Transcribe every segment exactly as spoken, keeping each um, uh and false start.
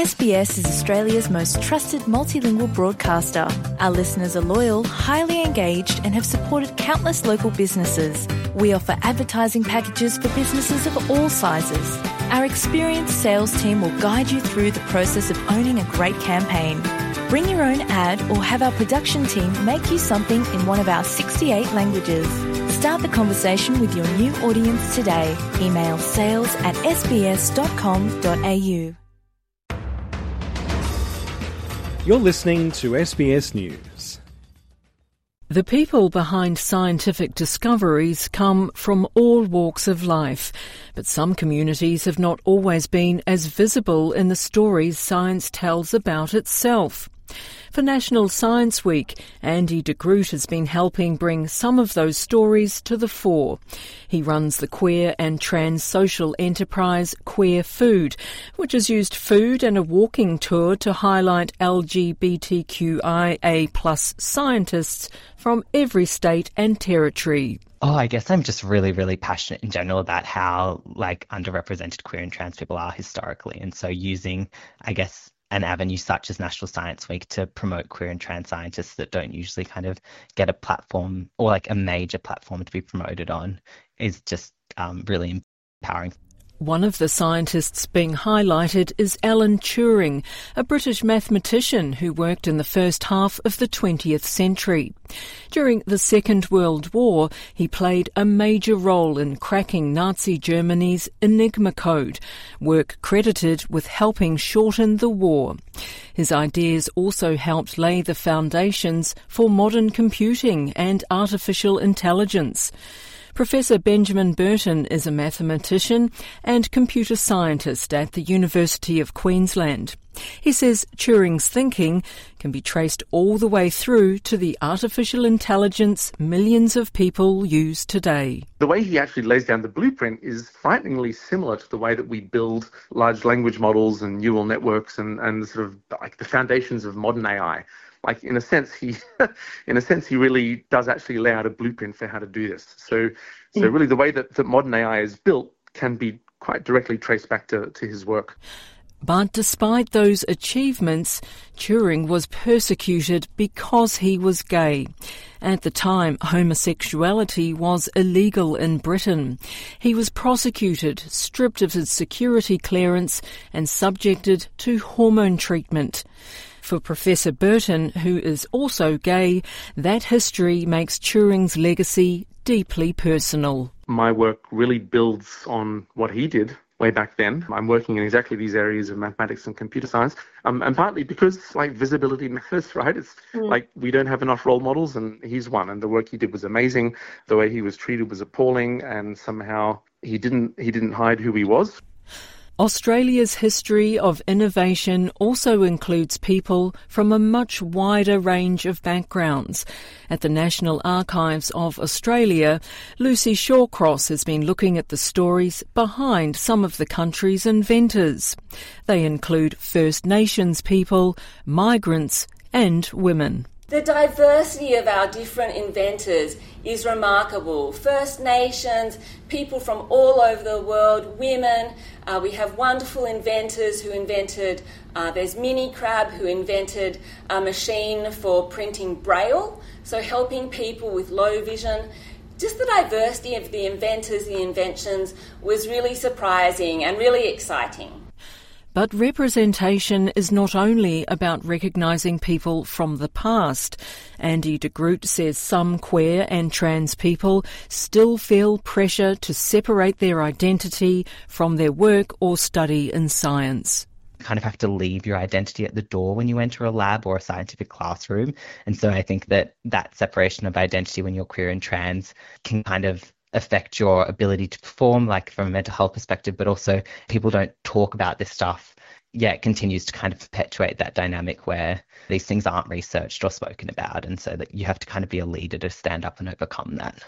S B S is Australia's most trusted multilingual broadcaster. Our listeners are loyal, highly engaged and have supported countless local businesses. We offer advertising packages for businesses of all sizes. Our experienced sales team will guide you through the process of owning a great campaign. Bring your own ad or have our production team make you something in one of our sixty-eight languages. Start the conversation with your new audience today. Email sales at s b s dot com dot a u. You're listening to S B S News. The people behind scientific discoveries come from all walks of life, but some communities have not always been as visible in the stories science tells about itself. For National Science Week, Andy de Groot has been helping bring some of those stories to the fore. He runs the queer and trans social enterprise Queer Food, which has used food and a walking tour to highlight L G B T Q I A plus scientists from every state and territory. Oh, I guess I'm just really, really passionate in general about how, like, underrepresented queer and trans people are historically. And so using, I guess, an avenue such as National Science Week to promote queer and trans scientists that don't usually kind of get a platform or like a major platform to be promoted on is just um, really empowering. One of the scientists being highlighted is Alan Turing, a British mathematician who worked in the first half of the twentieth century. During the Second World War, he played a major role in cracking Nazi Germany's Enigma code, work credited with helping shorten the war. His ideas also helped lay the foundations for modern computing and artificial intelligence. Professor Benjamin Burton is a mathematician and computer scientist at the University of Queensland. He says Turing's thinking can be traced all the way through to the artificial intelligence millions of people use today. The way he actually lays down the blueprint is frighteningly similar to the way that we build large language models and neural networks and, and sort of like the foundations of modern A I. Like, in a sense, he, in a sense, he really does actually lay out a blueprint for how to do this. So, so really, the way that, that modern A I is built can be quite directly traced back to, to his work. But despite those achievements, Turing was persecuted because he was gay. At the time, homosexuality was illegal in Britain. He was prosecuted, stripped of his security clearance, and subjected to hormone treatment. For Professor Burton, who is also gay, that history makes Turing's legacy deeply personal. My work really builds on what he did way back then. I'm working in exactly these areas of mathematics and computer science, um, and partly because, like, visibility matters, right? It's mm. like we don't have enough role models, and he's one. And the work he did was amazing. The way he was treated was appalling, and somehow he didn't he didn't hide who he was. Australia's history of innovation also includes people from a much wider range of backgrounds. At the National Archives of Australia, Lucy Shawcross has been looking at the stories behind some of the country's inventors. They include First Nations people, migrants and women. The diversity of our different inventors is remarkable. First Nations, people from all over the world, women. Uh, we have wonderful inventors who invented, uh, there's Minnie Crab who invented a machine for printing braille, so helping people with low vision. Just the diversity of the inventors, the inventions, was really surprising and really exciting. But representation is not only about recognising people from the past. Andy de Groot says some queer and trans people still feel pressure to separate their identity from their work or study in science. You kind of have to leave your identity at the door when you enter a lab or a scientific classroom. And so I think that that separation of identity when you're queer and trans can kind of affect your ability to perform, like from a mental health perspective, but also people don't talk about this stuff. Yeah, it continues to kind of perpetuate that dynamic where these things aren't researched or spoken about, and so that you have to kind of be a leader to stand up and overcome that.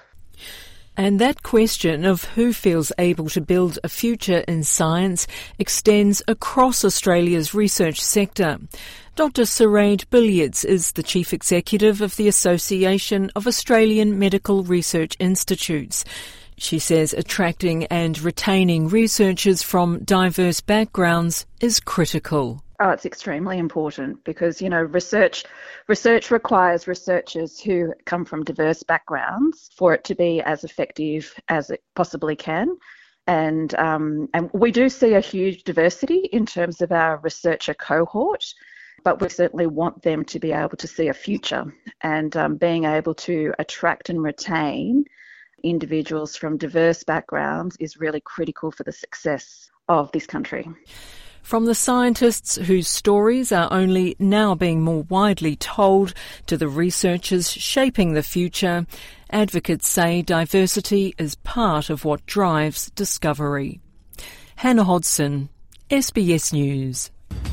And that question of who feels able to build a future in science extends across Australia's research sector. Doctor Siraid Billiards is the Chief Executive of the Association of Australian Medical Research Institutes. She says attracting and retaining researchers from diverse backgrounds is critical. Oh, it's extremely important because, you know, research research requires researchers who come from diverse backgrounds for it to be as effective as it possibly can. And um, and we do see a huge diversity in terms of our researcher cohort, but we certainly want them to be able to see a future, and um, being able to attract and retain individuals from diverse backgrounds is really critical for the success of this country. From the scientists whose stories are only now being more widely told to the researchers shaping the future, advocates say diversity is part of what drives discovery. Hannah Hodson, S B S News.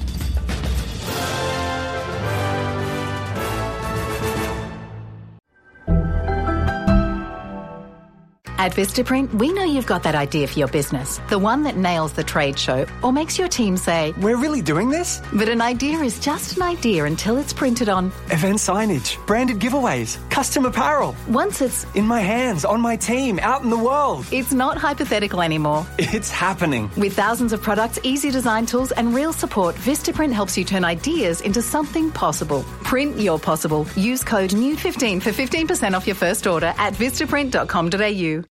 At Vistaprint, we know you've got that idea for your business, the one that nails the trade show or makes your team say, "We're really doing this?" But an idea is just an idea until it's printed on event signage, branded giveaways, custom apparel. Once it's in my hands, on my team, out in the world. It's not hypothetical anymore. It's happening. With thousands of products, easy design tools and real support, Vistaprint helps you turn ideas into something possible. Print your possible. Use code N E W fifteen for fifteen percent off your first order at vistaprint dot com dot a u.